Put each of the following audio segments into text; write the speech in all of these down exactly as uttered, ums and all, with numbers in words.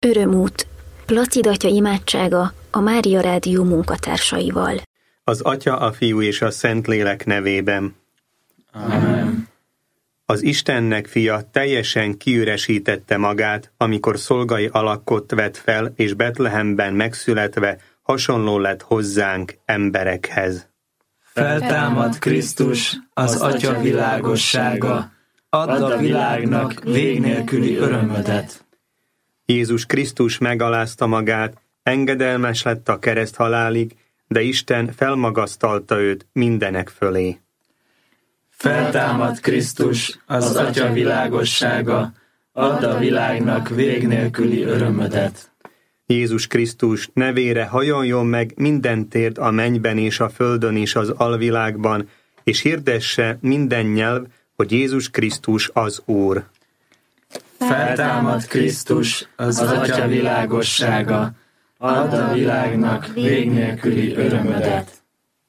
Örömút. Placid atya imádsága a Mária Rádió munkatársaival. Az Atya, a Fiú és a Szentlélek nevében. Amen. Az Istennek fia teljesen kiüresítette magát, amikor szolgai alakot vett fel, és Betlehemben megszületve hasonló lett hozzánk, emberekhez. Feltámad Krisztus, az Atya világossága, add a világnak vég nélküli örömödet. Jézus Krisztus megalázta magát, engedelmes lett a kereszthalálig, de Isten felmagasztalta őt mindenek fölé. Feltámad Krisztus, az Atya világossága, add a világnak vég nélküli örömödet. Jézus Krisztus nevére hajoljon meg minden térd a mennyben és a földön és az alvilágban, és hirdesse minden nyelv, hogy Jézus Krisztus az Úr. Feltámad Krisztus, az Atya világossága, add a világnak vég nélküli örömödet.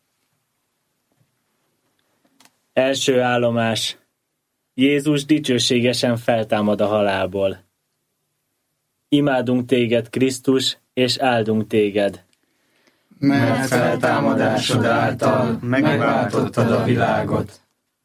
Első állomás. Jézus dicsőségesen feltámad a halálból. Imádunk téged, Krisztus, és áldunk téged. Mert feltámadásod által megváltottad a világot.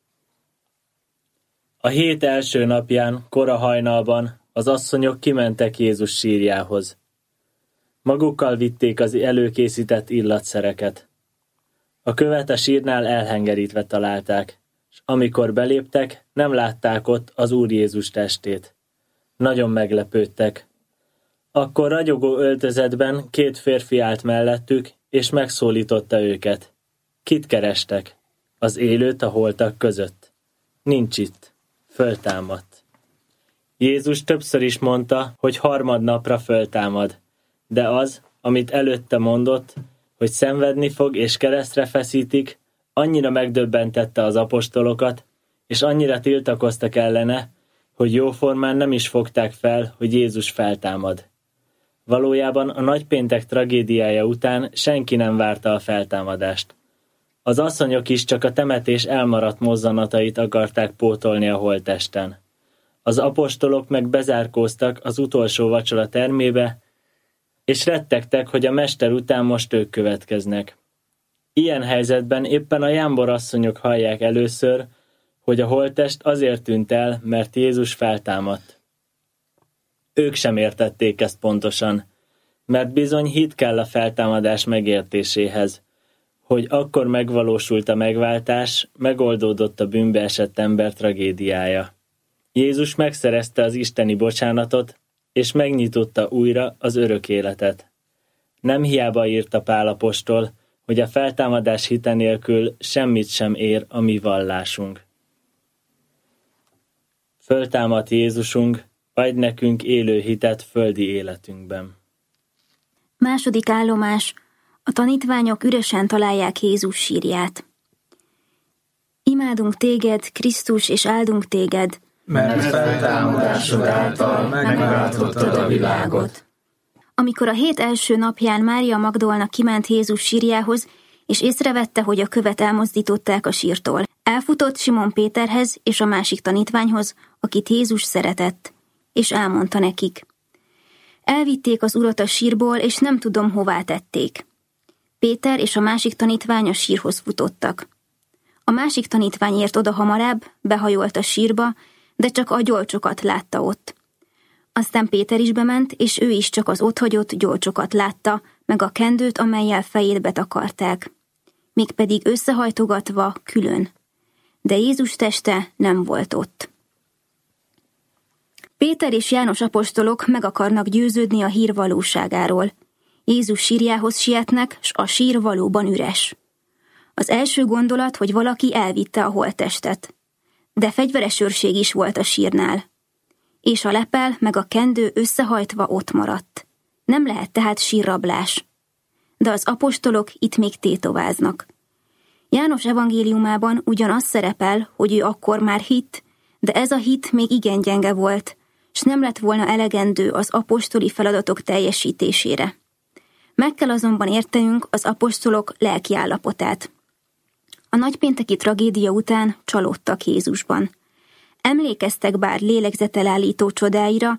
A hét első napján, kora hajnalban az asszonyok kimentek Jézus sírjához. Magukkal vitték az előkészített illatszereket. A követ a sírnál elhengerítve találták, és amikor beléptek, nem látták ott az Úr Jézus testét. Nagyon meglepődtek. Akkor ragyogó öltözetben két férfi állt mellettük, és megszólította őket. Kit kerestek? Az élőt a holtak között. Nincs itt. Föltámadt. Jézus többször is mondta, hogy harmadnapra föltámad, de az, amit előtte mondott, hogy szenvedni fog és keresztre feszítik, annyira megdöbbentette az apostolokat, és annyira tiltakoztak ellene, hogy jóformán nem is fogták fel, hogy Jézus feltámad. Valójában a nagypéntek tragédiája után senki nem várta a feltámadást. Az asszonyok is csak a temetés elmaradt mozzanatait akarták pótolni a holttesten. Az apostolok meg bezárkóztak az utolsó vacsora termébe, és rettegtek, hogy a mester után most ők következnek. Ilyen helyzetben éppen a jámbor asszonyok hallják először, hogy a holttest azért tűnt el, mert Jézus feltámadt. Ők sem értették ezt pontosan, mert bizony hit kell a feltámadás megértéséhez, hogy akkor megvalósult a megváltás, megoldódott a bűnbe esett ember tragédiája. Jézus megszerezte az isteni bocsánatot, és megnyitotta újra az örök életet. Nem hiába írta Pál apostol, hogy a feltámadás hite nélkül semmit sem ér a mi vallásunk. Föltámadt Jézusunk, adj nekünk élő hitet földi életünkben. Második állomás. A tanítványok üresen találják Jézus sírját. Imádunk téged, Krisztus, és áldunk téged, mert feltámadásod által megváltottad a világot. Amikor a hét első napján Mária Magdolna kiment Jézus sírjához, és észrevette, hogy a követ elmozdították a sírtól, elfutott Simon Péterhez és a másik tanítványhoz, akit Jézus szeretett, és elmondta nekik. Elvitték az urat a sírból, és nem tudom, hová tették. Péter és a másik tanítvány a sírhoz futottak. A másik tanítvány ért oda hamarabb, behajolt a sírba, de csak a gyolcsokat látta ott. Aztán Péter is bement, és ő is csak az otthagyott gyolcsokat látta, meg a kendőt, amellyel fejét betakarták. Mégpedig összehajtogatva külön. De Jézus teste nem volt ott. Péter és János apostolok meg akarnak győződni a hír valóságáról. Jézus sírjához sietnek, s a sír valóban üres. Az első gondolat, hogy valaki elvitte a holttestet. De fegyveres őrség is volt a sírnál. És a lepel meg a kendő összehajtva ott maradt. Nem lehet tehát sírrablás. De az apostolok itt még tétováznak. János evangéliumában ugyanaz szerepel, hogy ő akkor már hitt, de ez a hit még igen gyenge volt, s nem lett volna elegendő az apostoli feladatok teljesítésére. Meg kell azonban értenünk az apostolok lelki állapotát. A nagypénteki tragédia után csalódtak Jézusban. Emlékeztek bár lélegzetelállító csodáira,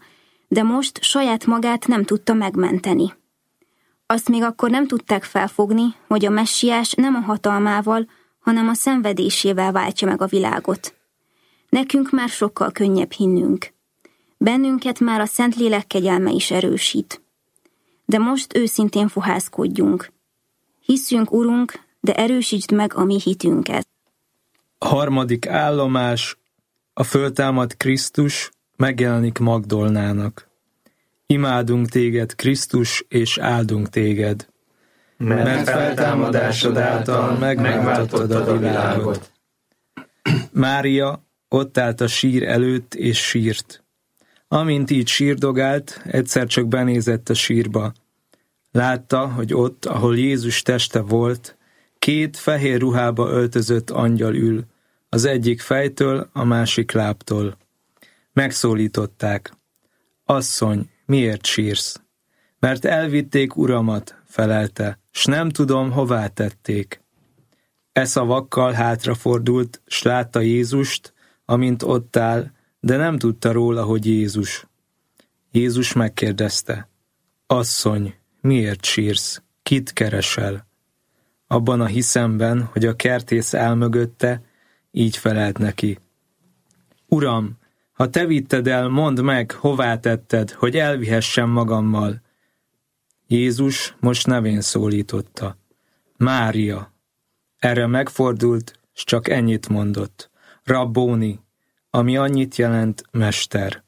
de most saját magát nem tudta megmenteni. Azt még akkor nem tudták felfogni, hogy a messiás nem a hatalmával, hanem a szenvedésével váltja meg a világot. Nekünk már sokkal könnyebb hinnünk. Bennünket már a Szentlélek kegyelme is erősít. De most őszintén fohászkodjunk. Hiszünk, Urunk, de erősítsd meg a mi hitünket. A harmadik állomás, a föltámadt Krisztus megjelenik Magdolnának. Imádunk téged, Krisztus, és áldunk téged. Mert, mert feltámadásod által megváltottad a világot. Mária ott állt a sír előtt, és sírt. Amint így sírdogált, egyszer csak benézett a sírba. Látta, hogy ott, ahol Jézus teste volt, két fehér ruhába öltözött angyal ül, az egyik fejtől, a másik lábtól. Megszólították. Asszony, miért sírsz? Mert elvitték uramat, felelte, s nem tudom, hová tették. E szavakkal hátrafordult, s látta Jézust, amint ott áll, de nem tudta róla, hogy Jézus. Jézus megkérdezte. Asszony, miért sírsz? Kit keresel? Abban a hiszemben, hogy a kertész áll mögötte, így felelt neki. Uram, ha te vitted el, mondd meg, hová tetted, hogy elvihessem magammal. Jézus most nevén szólította. Mária. Erre megfordult, s csak ennyit mondott. Rabbóni, ami annyit jelent mester.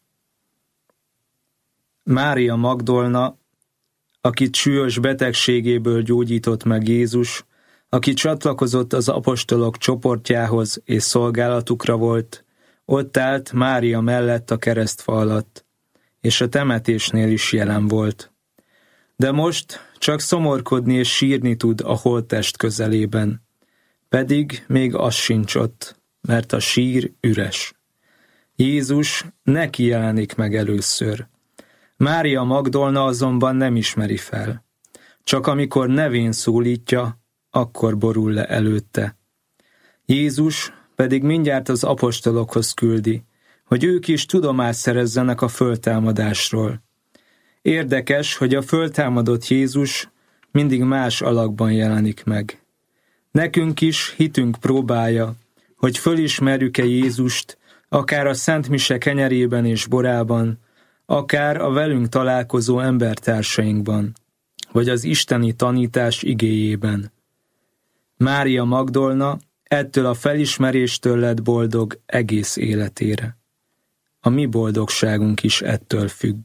Mária Magdolna, akit súlyos betegségéből gyógyított meg Jézus, aki csatlakozott az apostolok csoportjához és szolgálatukra volt, ott állt Mária mellett a keresztfa alatt, és a temetésnél is jelen volt. De most csak szomorkodni és sírni tud a holttest közelében, pedig még az sincs ott, mert a sír üres. Jézus neki jelenik meg először. Mária Magdolna azonban nem ismeri fel. Csak amikor nevén szólítja, akkor borul le előtte. Jézus pedig mindjárt az apostolokhoz küldi, hogy ők is tudomást szerezzenek a föltámadásról. Érdekes, hogy a föltámadott Jézus mindig más alakban jelenik meg. Nekünk is hitünk próbája, hogy fölismerjük-e Jézust, akár a Szent Mise kenyerében és borában, akár a velünk találkozó embertársainkban, vagy az isteni tanítás igéjében. Mária Magdolna ettől a felismeréstől lett boldog egész életére. A mi boldogságunk is ettől függ.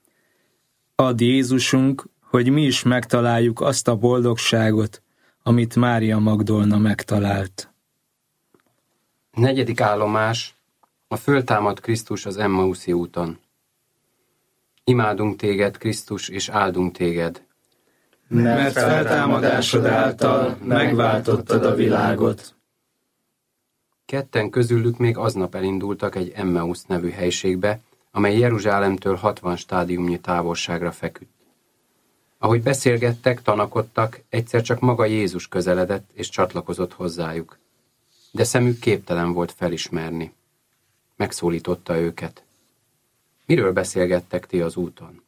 Add Jézusunk, hogy mi is megtaláljuk azt a boldogságot, amit Mária Magdolna megtalált. Negyedik állomás, a föltámadt Krisztus az Emmauszi úton. Imádunk téged, Krisztus, és áldunk téged. Mert feltámadásod által megváltottad a világot. Ketten közülük még aznap elindultak egy Emmaus nevű helységbe, amely Jeruzsálemtől hatvan stádiumnyi távolságra feküdt. Ahogy beszélgettek, tanakodtak, egyszer csak maga Jézus közeledett és csatlakozott hozzájuk. De szemük képtelen volt felismerni. Megszólította őket. Miről beszélgettek ti az úton?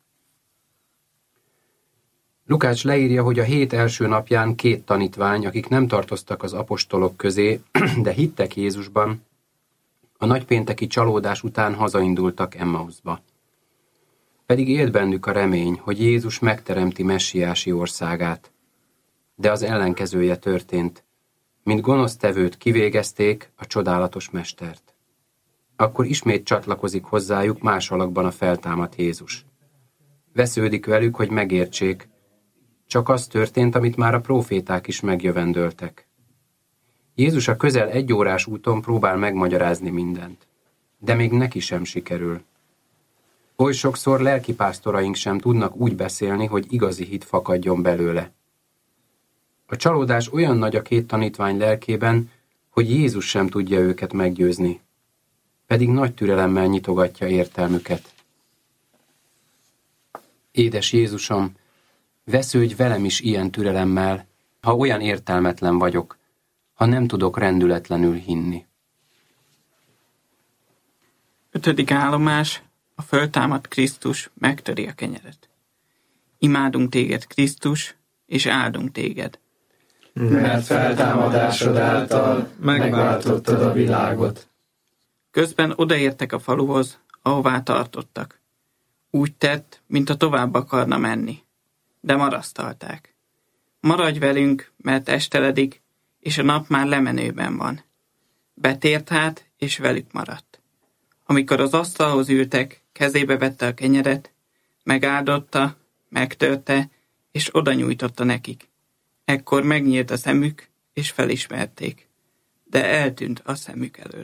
Lukács leírja, hogy a hét első napján két tanítvány, akik nem tartoztak az apostolok közé, de hittek Jézusban, a nagypénteki csalódás után hazaindultak Emmausba. Pedig élt bennük a remény, hogy Jézus megteremti messiási országát. De az ellenkezője történt, mint gonosztevőt kivégezték a csodálatos mestert. Akkor ismét csatlakozik hozzájuk más alakban a feltámadt Jézus. Vesződik velük, hogy megértsék, csak az történt, amit már a próféták is megjövendöltek. Jézus a közel egy órás úton próbál megmagyarázni mindent, de még neki sem sikerül. Oly sokszor lelkipásztoraink sem tudnak úgy beszélni, hogy igazi hit fakadjon belőle. A csalódás olyan nagy a két tanítvány lelkében, hogy Jézus sem tudja őket meggyőzni, pedig nagy türelemmel nyitogatja értelmüket. Édes Jézusom, vesződj velem is ilyen türelemmel, ha olyan értelmetlen vagyok, ha nem tudok rendületlenül hinni. Ötödik állomás, a föltámadt Krisztus megtöri a kenyeret. Imádunk téged, Krisztus, és áldunk téged. Mert feltámadásod által megváltottad a világot. Közben odaértek a faluhoz, ahová tartottak. Úgy tett, mint a tovább akarna menni, de marasztalták. Maradj velünk, mert esteledik, és a nap már lemenőben van. Betért hát, és velük maradt. Amikor az asztalhoz ültek, kezébe vette a kenyeret, megáldotta, megtörte, és oda nyújtotta nekik. Ekkor megnyílt a szemük, és felismerték, de eltűnt a szemük elől.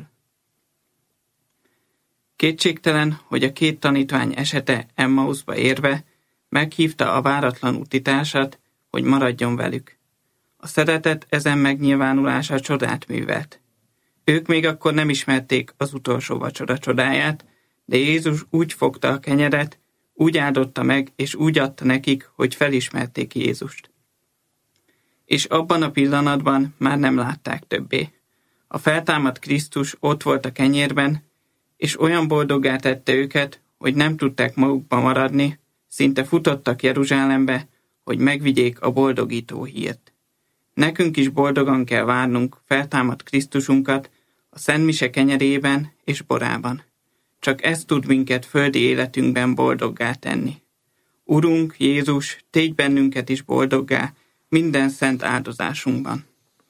Kétségtelen, hogy a két tanítvány esete Emmauszba érve meghívta a váratlan utitársat, hogy maradjon velük. A szeretet ezen megnyilvánulása csodát művelt. Ők még akkor nem ismerték az utolsó vacsora csodáját, de Jézus úgy fogta a kenyeret, úgy áldotta meg, és úgy adta nekik, hogy felismerték Jézust. És abban a pillanatban már nem látták többé. A feltámadt Krisztus ott volt a kenyérben, és olyan boldoggá tette őket, hogy nem tudták magukba maradni, szinte futottak Jeruzsálembe, hogy megvigyék a boldogító hírt. Nekünk is boldogan kell várnunk feltámadt Krisztusunkat a Szent Mise kenyerében és borában. Csak ez tud minket földi életünkben boldoggá tenni. Urunk, Jézus, tégy bennünket is boldoggá minden szent áldozásunkban.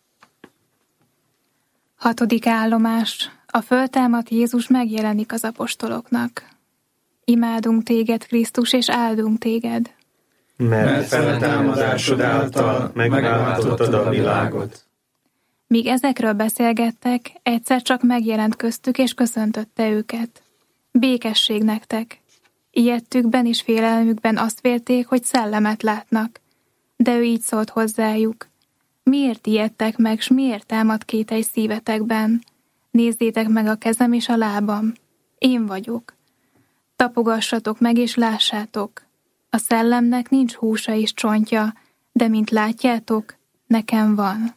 Hatodik állomás. A föltámadt Jézus megjelenik az apostoloknak. Imádunk téged, Krisztus, és áldunk téged. Mert feltámadásod által megváltottad a világot. Míg ezekről beszélgettek, egyszer csak megjelent köztük, és köszöntötte őket. Békesség nektek. Ijedtükben és félelmükben azt vélték, hogy szellemet látnak. De ő így szólt hozzájuk. Miért ijedtek meg, s miért támad kételj szívetekben? Nézzétek meg a kezem és a lábam. Én vagyok. Tapogassatok meg és lássátok. A szellemnek nincs húsa és csontja, de mint látjátok, nekem van.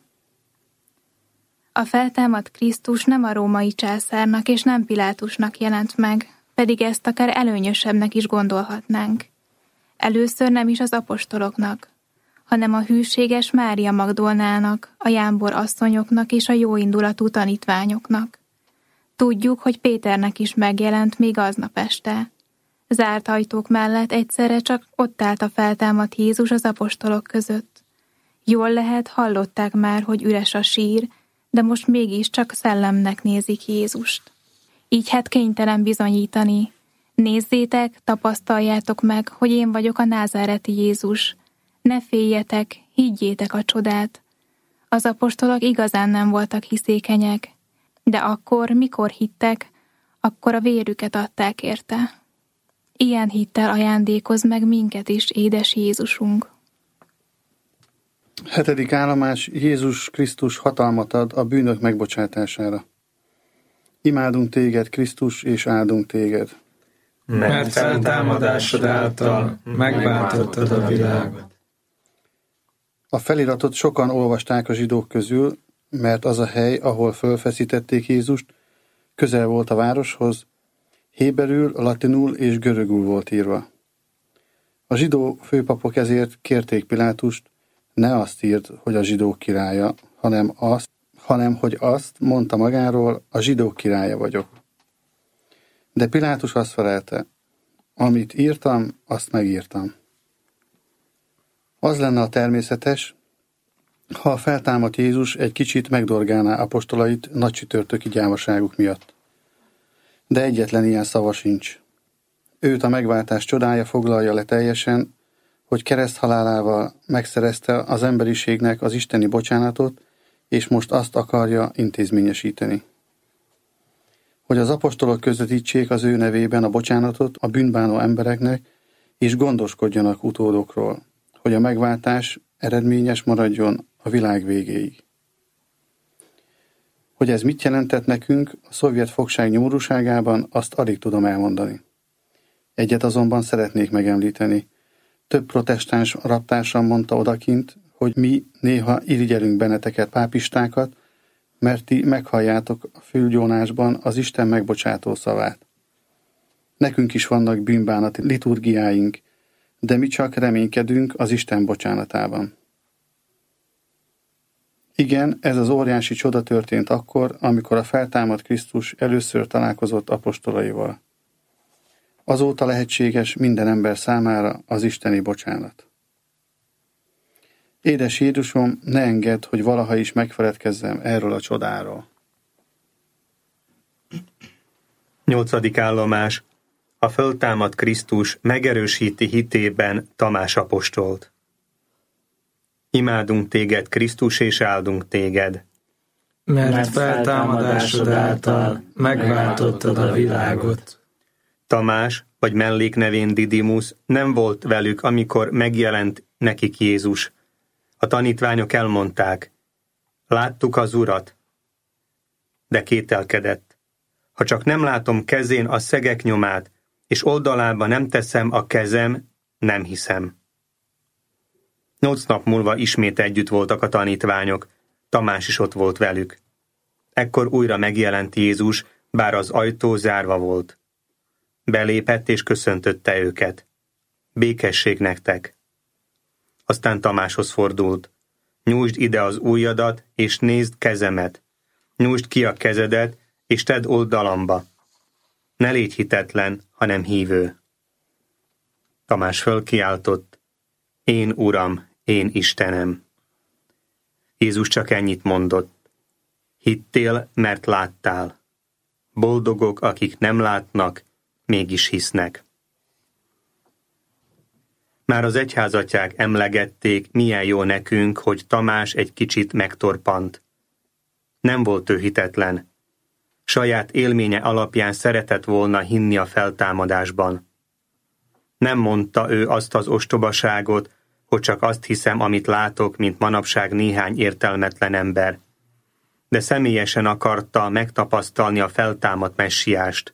A feltámadt Krisztus nem a római császárnak és nem Pilátusnak jelent meg, pedig ezt akár előnyösebbnek is gondolhatnánk. Először nem is az apostoloknak, hanem a hűséges Mária Magdolnának, a jámbor asszonyoknak és a jóindulatú tanítványoknak. Tudjuk, hogy Péternek is megjelent még aznap este. Zárt ajtók mellett egyszerre csak ott állt a feltámadt Jézus az apostolok között. Jól lehet, hallották már, hogy üres a sír, de most mégis csak szellemnek nézik Jézust. Így hát kénytelen bizonyítani. Nézzétek, tapasztaljátok meg, hogy én vagyok a názáreti Jézus. Ne féljetek, higgyétek a csodát. Az apostolok igazán nem voltak hiszékenyek, de akkor, mikor hittek, akkor a vérüket adták érte. Ilyen hittel ajándékoz meg minket is, édes Jézusunk. Hetedik állomás. Jézus Krisztus hatalmat ad a bűnök megbocsátására. Imádunk téged, Krisztus, és áldunk téged. Mert feltámadásod által megváltottad a világot. A feliratot sokan olvasták a zsidók közül, mert az a hely, ahol fölfeszítették Jézust, közel volt a városhoz, héberül, latinul és görögül volt írva. A zsidó főpapok ezért kérték Pilátust, ne azt írt, hogy a zsidók királya, hanem azt, hanem hogy azt mondta magáról, a zsidók királya vagyok. De Pilátus azt felelte, amit írtam, azt megírtam. Az lenne a természetes, ha a feltámadt Jézus egy kicsit megdorgálná apostolait nagy csütörtöki gyávaságuk miatt. De egyetlen ilyen szava sincs. Őt a megváltás csodája foglalja le teljesen, hogy kereszthalálával megszerezte az emberiségnek az isteni bocsánatot, és most azt akarja intézményesíteni. Hogy az apostolok közvetítsék az ő nevében a bocsánatot a bűnbánó embereknek, és gondoskodjanak utódokról, hogy a megváltás eredményes maradjon a világ végéig. Hogy ez mit jelentett nekünk a szovjet fogság nyomorúságában, azt alig tudom elmondani. Egyet azonban szeretnék megemlíteni. Több protestáns raptársam mondta odakint, hogy mi néha irigyelünk benneteket, pápistákat, mert ti meghalljátok a fülgyónásban az Isten megbocsátó szavát. Nekünk is vannak bűnbánati liturgiáink, de mi csak reménykedünk az Isten bocsánatában. Igen, ez az óriási csoda történt akkor, amikor a feltámadt Krisztus először találkozott apostolaival. Azóta lehetséges minden ember számára az isteni bocsánat. Édes Jézusom, ne engedd, hogy valaha is megfeledkezzem erről a csodáról. Nyolcadik állomás. A föltámadt Krisztus megerősíti hitében Tamás apostolt. Imádunk téged, Krisztus, és áldunk téged. Mert feltámadásod által megváltottad a világot. Tamás, vagy melléknevén Didimus nem volt velük, amikor megjelent nekik Jézus. A tanítványok elmondták, láttuk az Urat, de kételkedett. Ha csak nem látom kezén a szegek nyomát, és oldalába nem teszem a kezem, nem hiszem. Nyolc nap múlva ismét együtt voltak a tanítványok, Tamás is ott volt velük. Ekkor újra megjelent Jézus, bár az ajtó zárva volt. Belépett és köszöntötte őket. Békesség nektek. Aztán Tamáshoz fordult. Nyújtsd ide az ujjadat, és nézd kezemet. Nyújtsd ki a kezedet, és tedd oldalamba. Ne légy hitetlen, hanem hívő. Tamás fölkiáltott, én Uram, én Istenem. Jézus csak ennyit mondott. Hittél, mert láttál. Boldogok, akik nem látnak, mégis hisznek. Már az egyházatják emlegették, milyen jó nekünk, hogy Tamás egy kicsit megtorpant. Nem volt ő hitetlen. Saját élménye alapján szeretett volna hinni a feltámadásban. Nem mondta ő azt az ostobaságot, hogy csak azt hiszem, amit látok, mint manapság néhány értelmetlen ember. De személyesen akarta megtapasztalni a feltámadt messiást.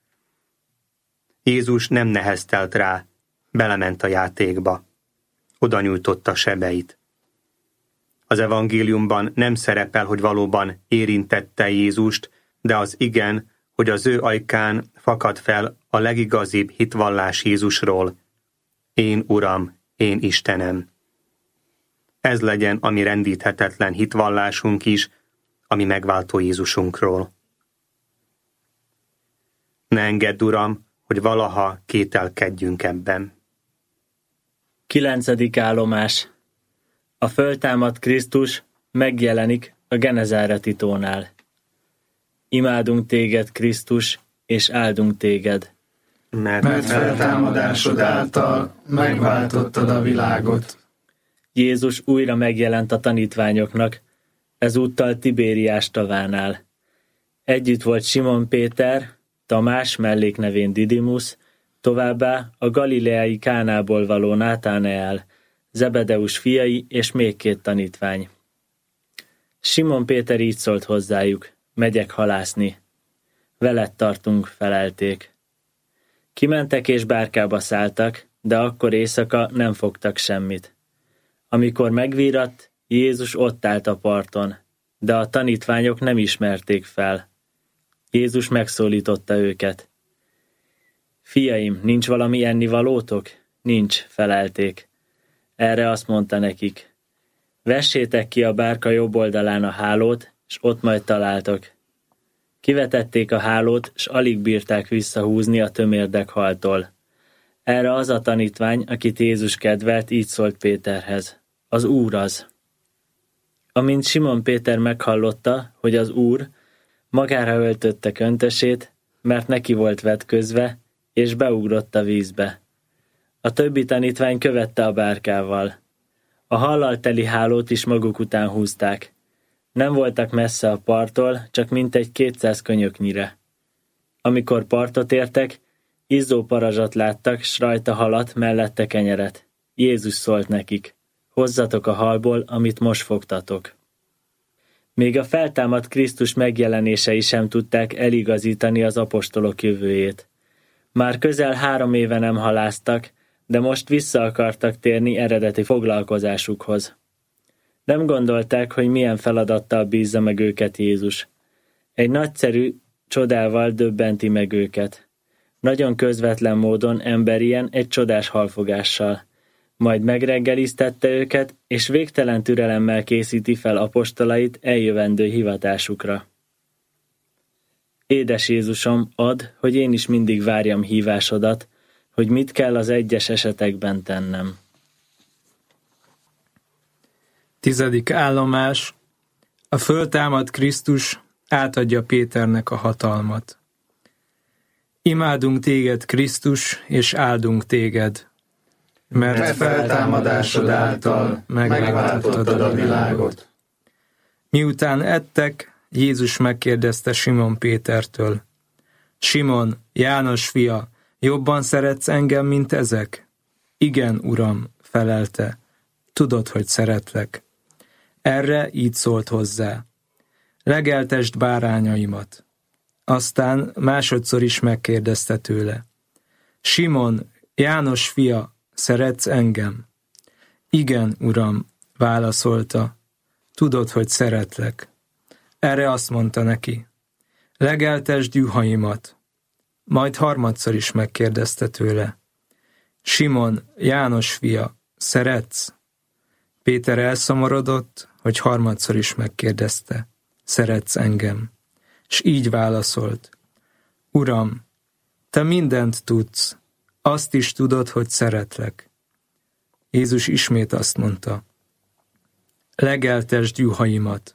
Jézus nem neheztelt rá, belement a játékba. Oda nyújtotta sebeit. Az evangéliumban nem szerepel, hogy valóban érintette Jézust, de az igen, hogy az ő ajkán fakad fel a legigazibb hitvallás Jézusról. Én Uram, én Istenem. Ez legyen a mi rendíthetetlen hitvallásunk is, ami megváltó Jézusunkról. Ne engedd, Uram, hogy valaha kételkedjünk ebben. Kilencedik állomás. A föltámadt Krisztus megjelenik a Genezáreti tónál. Imádunk téged, Krisztus, és áldunk téged. Mert, Mert feltámadásod által megváltottad a világot. Jézus újra megjelent a tanítványoknak, ezúttal Tibériás tavánál. Együtt volt Simon Péter, Tamás, melléknevén Didimus, továbbá a galileai Kánából való Nátáneál, Zebedeus fiai és még két tanítvány. Simon Péter így szólt hozzájuk, megyek halászni. Veled tartunk, felelték. Kimentek és bárkába szálltak, de akkor éjszaka nem fogtak semmit. Amikor megvíratt, Jézus ott állt a parton, de a tanítványok nem ismerték fel. Jézus megszólította őket. Fiaim, nincs valami ennivalótok? Nincs, felelték. Erre azt mondta nekik. Vessétek ki a bárka jobb oldalán a hálót, és ott majd találtok. Kivetették a hálót, s alig bírták visszahúzni a tömérdek haltól. Erre az a tanítvány, akit Jézus kedvelt, így szólt Péterhez. Az Úr az. Amint Simon Péter meghallotta, hogy az Úr, magára öltötte köntösét, mert neki volt vetközve, és beugrott a vízbe. A többi tanítvány követte a bárkával. A hallal teli hálót is maguk után húzták. Nem voltak messze a parttól, csak mintegy kétszáz könyöknyire. Amikor partot értek, izzó parazsat láttak, s rajta halat, mellette kenyeret. Jézus szólt nekik, hozzatok a halból, amit most fogtatok. Még a feltámadt Krisztus megjelenései sem tudták eligazítani az apostolok jövőjét. Már közel három éve nem haláztak, de most vissza akartak térni eredeti foglalkozásukhoz. Nem gondolták, hogy milyen feladattal bízza meg őket Jézus. Egy nagyszerű csodával döbbenti meg őket. nagyon közvetlen módon emberien egy csodás halfogással. Majd megreggeliztette őket, és végtelen türelemmel készíti fel apostolait eljövendő hivatásukra. Édes Jézusom, add, hogy én is mindig várjam hívásodat, hogy mit kell az egyes esetekben tennem. Tizedik állomás. A föltámadt Krisztus átadja Péternek a hatalmat. Imádunk téged, Krisztus, és áldunk téged, mert, mert feltámadásod által megváltottad a világot. Miután ettek, Jézus megkérdezte Simon Pétertől: Simon, János fia, jobban szeretsz engem, mint ezek? Igen, Uram, felelte, tudod, hogy szeretlek. Erre így szólt hozzá: legeltesd bárányaimat. Aztán másodszor is megkérdezte tőle: Simon, János fia, szeretsz engem? Igen, Uram, válaszolta, tudod, hogy szeretlek. Erre azt mondta neki: legeltesd juhaimat. Majd harmadszor is megkérdezte tőle: Simon, János fia, szeretsz? Péter elszomorodott, hogy harmadszor is megkérdezte: szeretsz engem? És így válaszolt: Uram, te mindent tudsz, azt is tudod, hogy szeretlek. Jézus ismét azt mondta: legeltesd juhaimat.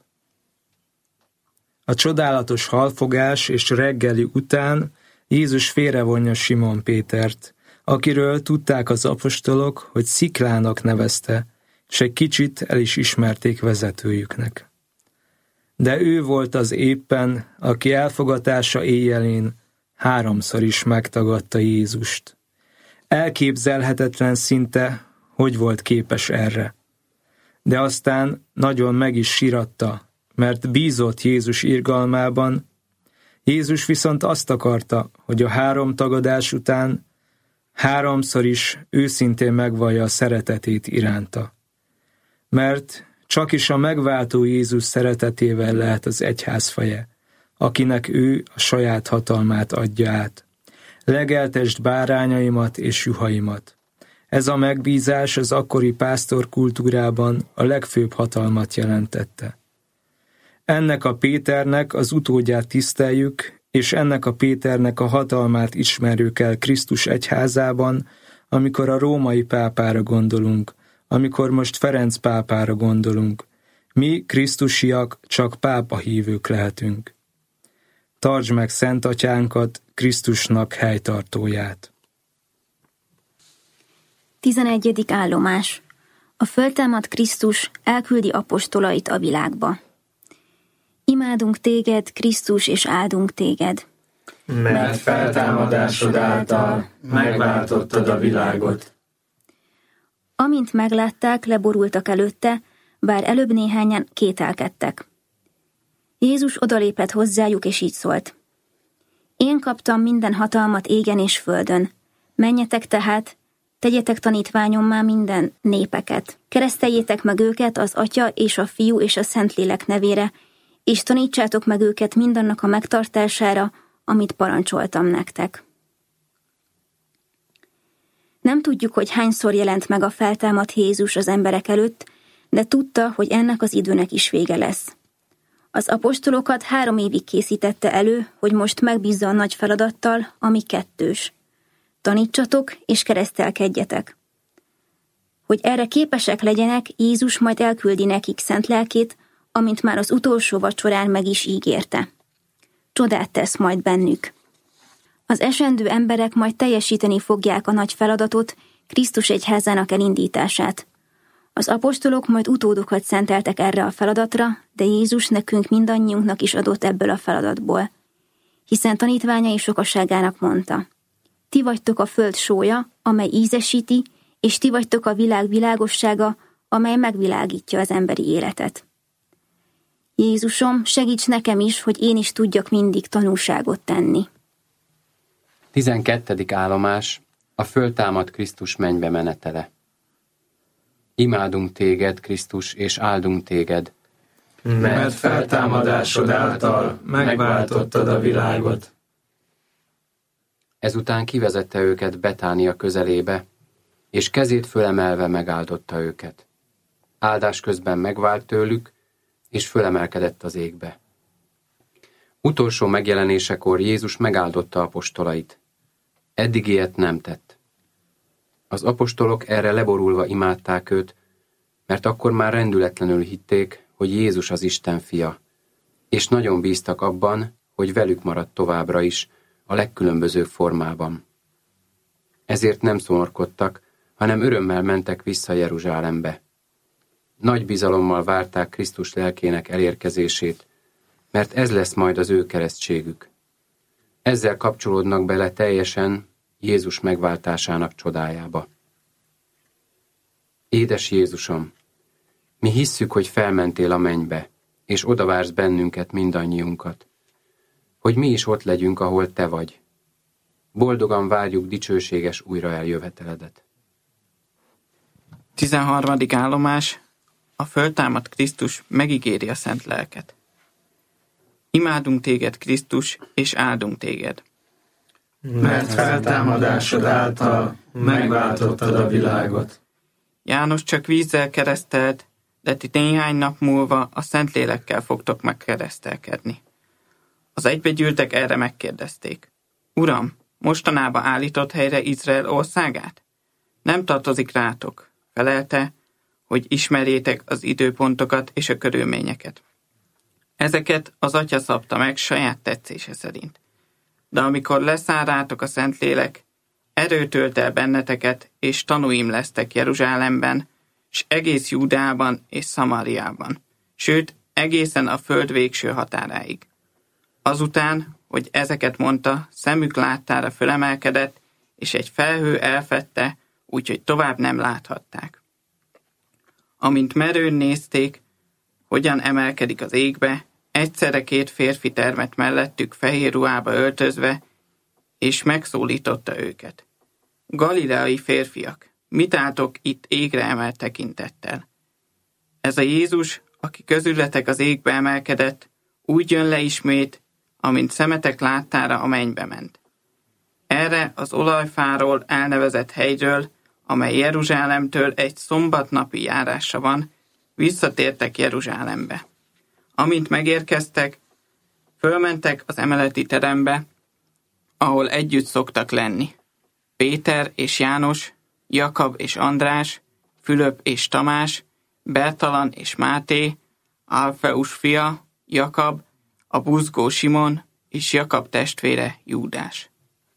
A csodálatos halfogás és reggeli után Jézus félrevonja Simon Pétert, akiről tudták az apostolok, hogy Sziklának nevezte, és egy kicsit el is ismerték vezetőjüknek. De ő volt az éppen, aki elfogatása éjjelén háromszor is megtagadta Jézust. Elképzelhetetlen szinte, hogy volt képes erre. De aztán nagyon meg is síratta, mert bízott Jézus irgalmában. Jézus viszont azt akarta, hogy a három tagadás után háromszor is őszintén megvallja a szeretetét iránta. Mert csak is a megváltó Jézus szeretetével lehet az egyház feje, akinek ő a saját hatalmát adja át. Legeltesd bárányaimat és juhaimat. Ez a megbízás az akkori pásztor kultúrában a legfőbb hatalmat jelentette. Ennek a Péternek az utódját tiszteljük, és ennek a Péternek a hatalmát ismerjük el Krisztus egyházában, amikor a római pápára gondolunk, amikor most Ferenc pápára gondolunk. Mi, krisztusiak, csak pápa hívők lehetünk. Tartsd meg Szent Atyánkat, Krisztusnak helytartóját. Tizenegyedik állomás. A föltámadt Krisztus elküldi apostolait a világba. Imádunk téged, Krisztus, és áldunk téged. Mert feltámadásod által megváltottad a világot. Amint meglátták, leborultak előtte, bár előbb néhányan kételkedtek. Jézus odalépett hozzájuk, és így szólt: Én kaptam minden hatalmat égen és földön. Menjetek tehát, tegyetek tanítványommá minden népeket. Kereszteljétek meg őket az Atya és a Fiú és a Szentlélek nevére, és tanítsátok meg őket mindannak a megtartására, amit parancsoltam nektek. Nem tudjuk, hogy hányszor jelent meg a feltámadt Jézus az emberek előtt, de tudta, hogy ennek az időnek is vége lesz. Az apostolokat három évig készítette elő, hogy most megbízza a nagy feladattal, ami kettős. Tanítsatok és keresztelkedjetek. Hogy erre képesek legyenek, Jézus majd elküldi nekik szent lelkét, amint már az utolsó vacsorán meg is ígérte. Csodát tesz majd bennük. Az esendő emberek majd teljesíteni fogják a nagy feladatot, Krisztus egyházának elindítását. Az apostolok majd utódokat szenteltek erre a feladatra, de Jézus nekünk mindannyiunknak is adott ebből a feladatból. Hiszen tanítványai sokaságának mondta: Ti vagytok a föld sója, amely ízesíti, és ti vagytok a világ világossága, amely megvilágítja az emberi életet. Jézusom, segíts nekem is, hogy én is tudjak mindig tanúságot tenni. Tizenkettedik állomás. A föltámadt Krisztus mennybe menetele. Imádunk téged, Krisztus, és áldunk téged. Mert feltámadásod által megváltottad a világot. Ezután kivezette őket Betánia közelébe, és kezét fölemelve megáldotta őket. Áldás közben megvált tőlük, és fölemelkedett az égbe. Utolsó megjelenésekor Jézus megáldotta apostolait. Eddig ilyet nem tett. Az apostolok erre leborulva imádták őt, mert akkor már rendületlenül hitték, hogy Jézus az Isten fia, és nagyon bíztak abban, hogy velük maradt továbbra is, a legkülönbözőbb formában. Ezért nem szomorkodtak, hanem örömmel mentek vissza Jeruzsálembe. Nagy bizalommal várták Krisztus lelkének elérkezését, mert ez lesz majd az ő keresztségük. Ezzel kapcsolódnak bele teljesen Jézus megváltásának csodájába. Édes Jézusom, mi hisszük, hogy felmentél a mennybe, és odavársz bennünket, mindannyiunkat, hogy mi is ott legyünk, ahol te vagy. Boldogan várjuk dicsőséges újraeljöveteledet. tizenharmadik állomás. A föltámadt Krisztus megígéri a szent lelket. Imádunk téged, Krisztus, és áldunk téged. Mert feltámadásod által megváltottad a világot. János csak vízzel keresztelt, de ti néhány nap múlva a Szentlélekkel fogtok megkeresztelkedni. Az egybegyűltek erre megkérdezték. Uram, mostanában állított helyre Izrael országát? Nem tartozik rátok, felelte, hogy ismerjétek az időpontokat és a körülményeket. Ezeket az Atya szabta meg saját tetszése szerint. De amikor leszáll rátok a Szentlélek, erőt ölt el benneteket, és tanúim lesztek Jeruzsálemben, s egész Júdeában és Szamariában, sőt, egészen a föld végső határáig. Azután, hogy ezeket mondta, szemük láttára fölemelkedett, és egy felhő elfedte, úgyhogy tovább nem láthatták. Amint merőn nézték, hogyan emelkedik az égbe, egyszerre két férfi termett mellettük fehér ruhába öltözve, és megszólította őket. Galileai férfiak, mit álltok itt égre emelt tekintettel? Ez a Jézus, aki közületek az égbe emelkedett, úgy jön le ismét, amint szemetek láttára a mennybe ment. Erre az olajfáról elnevezett helyről, amely Jeruzsálemtől egy szombatnapi járása van, visszatértek Jeruzsálembe. Amint megérkeztek, fölmentek az emeleti terembe, ahol együtt szoktak lenni. Péter és János, Jakab és András, Fülöp és Tamás, Bertalan és Máté, Alfeus fia, Jakab, a buzgó Simon és Jakab testvére Júdás.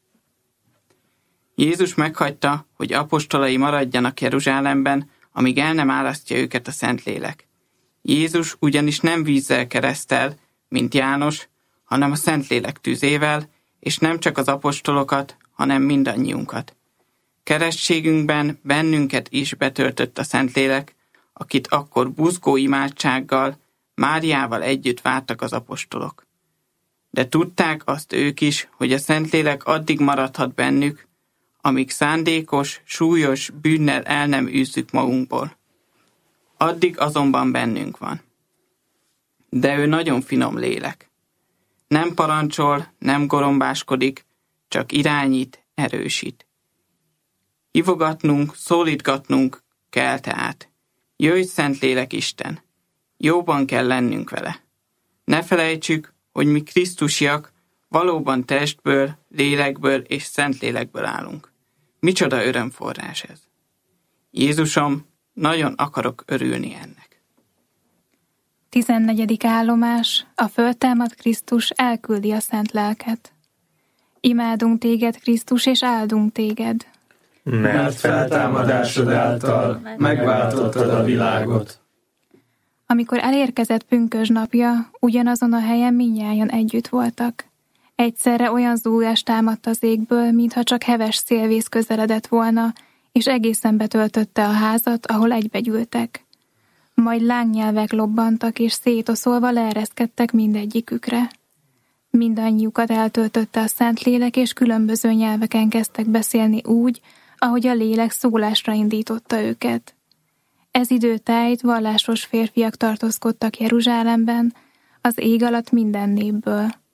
Jézus meghagyta, hogy apostolai maradjanak Jeruzsálemben, amíg el nem árasztja őket a Szentlélek. Jézus ugyanis nem vízzel keresztel, mint János, hanem a Szentlélek tüzével, és nem csak az apostolokat, hanem mindannyiunkat. Keresztségünkben bennünket is betöltött a Szentlélek, akit akkor buzgó imádsággal, Máriával együtt vártak az apostolok. De tudták azt ők is, hogy a Szentlélek addig maradhat bennük, amíg szándékos, súlyos bűnnel el nem űzzük magunkból. Addig azonban bennünk van. De ő nagyon finom lélek. Nem parancsol, nem gorombáskodik, csak irányít, erősít. Hívogatnunk, szólítgatnunk kell tehát. Jöjj, Szentlélek Isten! Jóban kell lennünk vele. Ne felejtsük, hogy mi krisztusiak valóban testből, lélekből és Szentlélekből állunk. Micsoda örömforrás ez! Jézusom, nagyon akarok örülni ennek. tizennegyedik állomás. A föltámadt Krisztus elküldi a szent lelket. Imádunk téged, Krisztus, és áldunk téged. Mert feltámadásod által megváltottad a világot. Amikor elérkezett pünkösd napja, ugyanazon a helyen mindnyájan együtt voltak. Egyszerre olyan zúgás támadt az égből, mintha csak heves szélvész közeledett volna, és egészen betöltötte a házat, ahol egybegyűltek. Majd lángnyelvek lobbantak, és szétoszolva leereszkedtek mindegyikükre. Mindannyiukat eltöltötte a Szentlélek, és különböző nyelveken kezdtek beszélni úgy, ahogy a lélek szólásra indította őket. Ez időtájt vallásos férfiak tartózkodtak Jeruzsálemben, az ég alatt minden népből.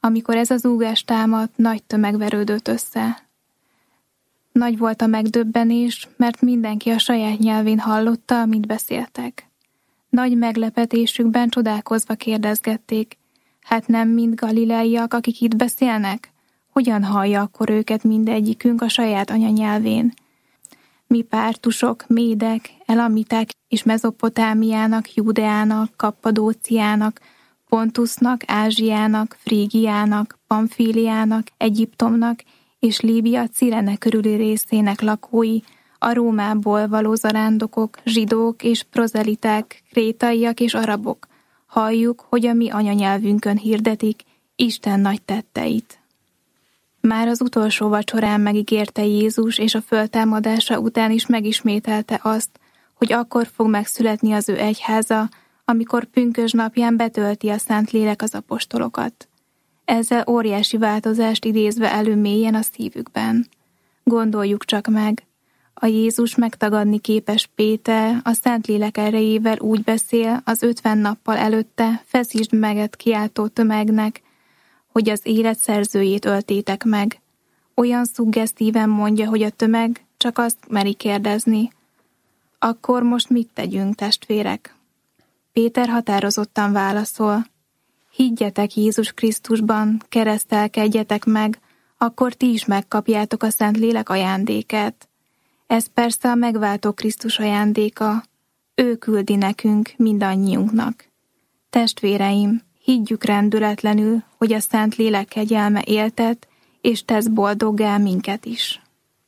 Amikor ez az zúgás támadt, nagy tömeg verődött össze. Nagy volt a megdöbbenés, mert mindenki a saját nyelvén hallotta, amit beszéltek. Nagy meglepetésükben csodálkozva kérdezgették, hát nem mind galileiak, akik itt beszélnek? Hogyan hallja akkor őket mindegyikünk a saját anyanyelvén? Mi pártusok, médek, elamiták és Mezopotámiának, Judeának, Kappadóciának, Pontusnak, Ázsiának, Frígiának, Pamfíliának, Egyiptomnak és Líbia Cirene körüli részének lakói, a Rómából való zarándokok, zsidók és prozeliták, krétaiak és arabok, halljuk, hogy a mi anyanyelvünkön hirdetik Isten nagy tetteit. Már az utolsó vacsorán megígérte Jézus, és a föltámadása után is megismételte azt, hogy akkor fog megszületni az ő egyháza, amikor pünkösd napján betölti a Szentlélek az apostolokat. Ezzel óriási változást idézve elő mélyen a szívükben. Gondoljuk csak meg, a Jézus megtagadni képes Péter a Szentlélek erejével úgy beszél az ötven nappal előtte feszítsd meget kiáltó tömegnek, hogy az élet szerzőjét öltétek meg. Olyan szuggesztíven mondja, hogy a tömeg csak azt meri kérdezni. Akkor most mit tegyünk, testvérek? Péter határozottan válaszol. Higgyetek Jézus Krisztusban, keresztelkedjetek meg, akkor ti is megkapjátok a Szentlélek ajándékát. Ez persze a megváltó Krisztus ajándéka. Ő küldi nekünk, mindannyiunknak. Testvéreim, higgyük rendületlenül, hogy a Szentlélek kegyelme éltet, és tesz boldoggá minket is.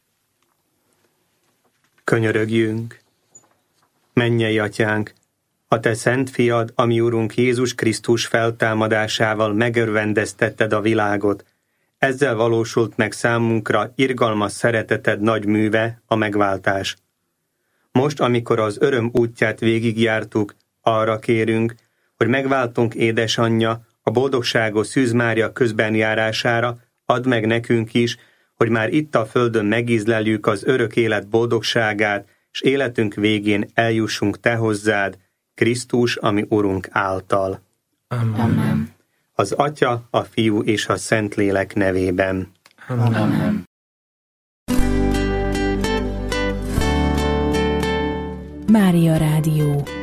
Könyörögjünk! Mennyei Atyánk, a Te szent fiad, ami Urunk Jézus Krisztus feltámadásával megörvendeztetted a világot, ezzel valósult meg számunkra irgalmas szereteted nagy műve, a megváltás. Most, amikor az öröm útját végigjártuk, arra kérünk, hogy megváltunk édesanyja, a boldogságos Szűz Mária közbenjárására, add meg nekünk is, hogy már itt a földön megízleljük az örök élet boldogságát, és életünk végén eljussunk Te hozzád, Krisztus, ami Urunk által. Amen. Amen. Az Atya, a Fiú és a Szentlélek nevében. Amen. Amen. Mária Rádió.